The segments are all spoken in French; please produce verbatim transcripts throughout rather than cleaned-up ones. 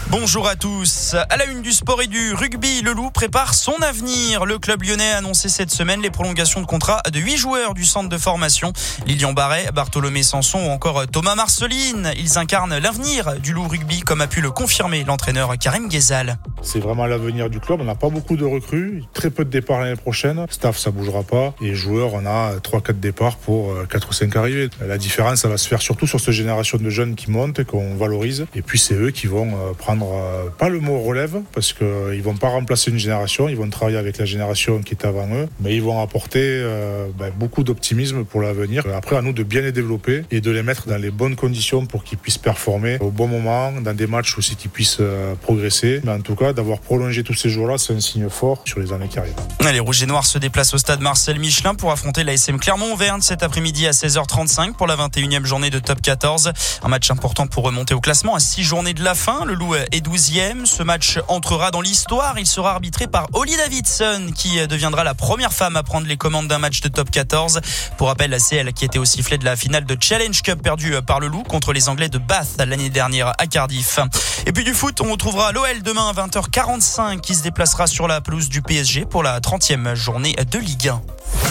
Bonjour à tous. À la une du sport et du rugby, le Loup prépare son avenir. Le club lyonnais a annoncé cette semaine les prolongations de contrat de huit joueurs du centre de formation. Lilian Barret, Bartholomé Sanson ou encore Thomas Marceline. Ils incarnent l'avenir du Loup rugby, comme a pu le confirmer l'entraîneur Karim Ghezal. C'est vraiment l'avenir du club. On n'a pas beaucoup de recrues, très peu de départs l'année prochaine. Staff, ça bougera pas. Et joueurs, on a trois quatre départs pour quatre ou cinq arrivées. La différence, ça va se faire surtout sur cette génération de jeunes qui montent et qu'on valorise. Et puis c'est eux qui vont prendre, pas le mot relève, parce qu'ils vont pas remplacer une génération, ils vont travailler avec la génération qui est avant eux, mais ils vont apporter euh, ben, beaucoup d'optimisme pour l'avenir. Après, à nous de bien les développer et de les mettre dans les bonnes conditions pour qu'ils puissent performer au bon moment, dans des matchs aussi qu'ils puissent euh, progresser. Mais en tout cas, d'avoir prolongé tous ces jours-là, c'est un signe fort sur les années qui arrivent. Les Rouges et Noirs se déplacent au stade Marcel Michelin pour affronter l'A S M Clermont-Auvergne cet après-midi à seize heures trente-cinq pour la vingt et unième journée de Top quatorze. Un match important pour remonter au classement à six journées de la fin. Le Loup est douzième. Ce match entrera dans l'histoire. Il sera arbitré par Holly Davidson, qui deviendra la première femme à prendre les commandes d'un match de Top quatorze. Pour rappel, la C L qui était au sifflet de la finale de Challenge Cup perdue par le Loup contre les Anglais de Bath l'année dernière à Cardiff. Et puis du foot, on retrouvera l'O L demain à vingt heures quarante-cinq qui se déplacera sur la pelouse du P S G pour la trentième journée de Ligue un.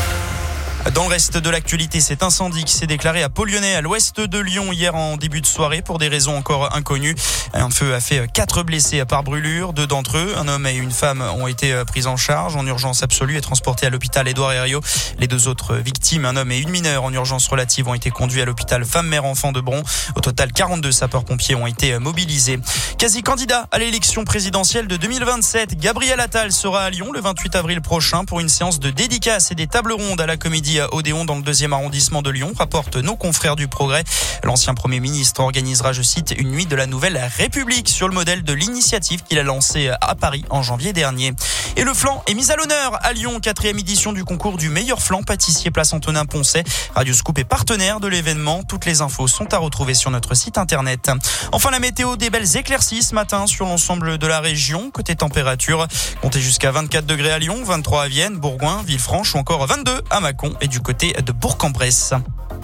Dans le reste de l'actualité, cet incendie qui s'est déclaré à Pau-Lyonnais, à l'ouest de Lyon, hier en début de soirée, pour des raisons encore inconnues. Un feu a fait quatre blessés par brûlure. Deux d'entre eux, un homme et une femme, ont été pris en charge en urgence absolue et transportés à l'hôpital Édouard Herriot. Les deux autres victimes, un homme et une mineure en urgence relative, ont été conduits à l'hôpital Femme-Mère-Enfant de Bron. Au total, quarante-deux sapeurs-pompiers ont été mobilisés. Quasi candidat à l'élection présidentielle de deux mille vingt-sept, Gabriel Attal sera à Lyon le vingt-huit avril prochain pour une séance de dédicace et des tables rondes à la Comédie Odéon dans le deuxième arrondissement de Lyon, rapportent nos confrères du Progrès. L'ancien Premier ministre organisera, je cite, une nuit de la Nouvelle République sur le modèle de l'initiative qu'il a lancée à Paris en janvier dernier. Et le flan est mis à l'honneur à Lyon, quatrième édition du concours du meilleur flan pâtissier Place Antonin-Poncet. Radio Scoop est partenaire de l'événement. Toutes les infos sont à retrouver sur notre site internet. Enfin, la météo, des belles éclaircies ce matin sur l'ensemble de la région. Côté température, comptez jusqu'à vingt-quatre degrés à Lyon, vingt-trois à Vienne, Bourgoin, Villefranche ou encore vingt-deux à Mâcon et du côté de Bourg-en-Bresse.